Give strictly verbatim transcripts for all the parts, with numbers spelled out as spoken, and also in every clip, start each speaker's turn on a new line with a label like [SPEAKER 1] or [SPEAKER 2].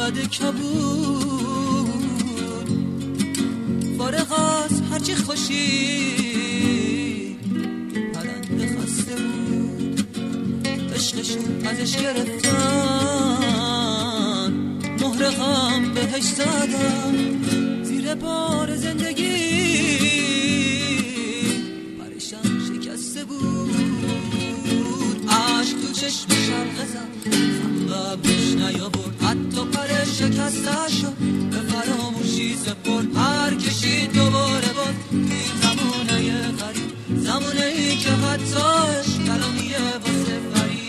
[SPEAKER 1] گنبد کبود، فارغ از هرچی خوشی پرنده خسته بود. عشقشون ازش گرفتن، مهر غم بهش زدن، زیر بار زندگی پریشان شکسته بود. عشق تو چشم شرق زد، لبش نیاورد، حتی پر شکسته شد، به فراموشی سپرد. هر کشید دوباره باد این زمونه غریب، زمونه ای که حتی عشق کلامیه واسه فرید.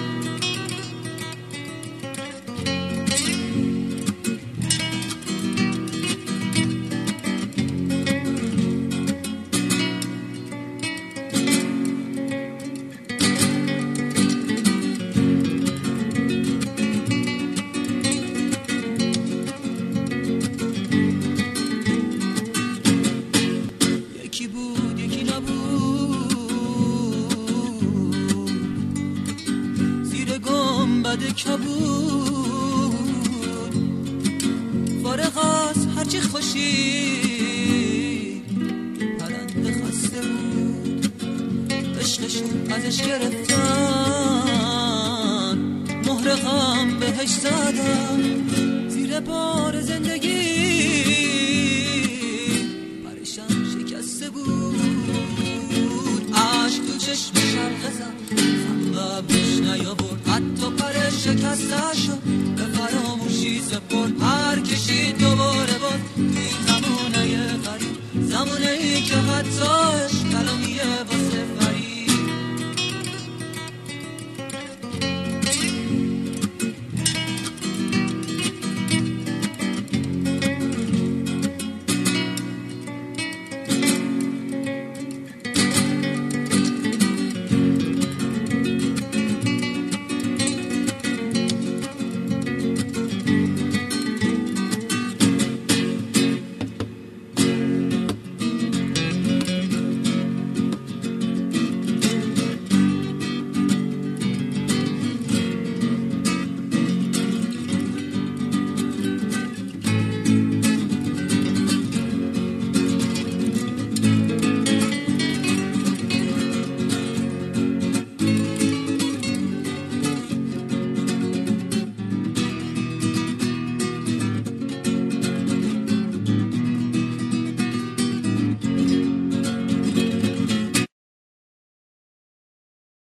[SPEAKER 1] کبود، فارغ از هرچی خوشی پرنده خسته بود. عشقشون ازش گرفتن، مهر غم بهش زدن، زیر بار زندگی پریشان شکسته بود. عشق تو چشم شرق زد، لبش نیاورد، حتی پر شکسته شد، به فراموشی سپرد. هر کشید دوباره باد این زمونه غریب، زمونه ای که حتی عشق کلامی